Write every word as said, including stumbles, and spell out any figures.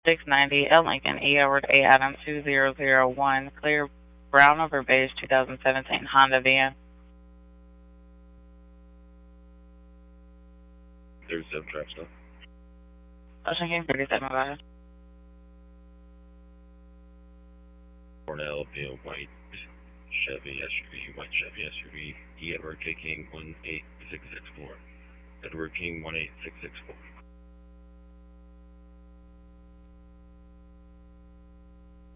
six ninety L Lincoln, E. Edward A. Adams two zero zero one, clear brown over beige two thousand seventeen Honda van. thirty-seven traffic stop. Ocean King thirty-seven, go ahead. Cornell, Bill, white Chevy S U V, white Chevy S U V, E. Edward K. King one eight six six four. Edward King one eight six six four.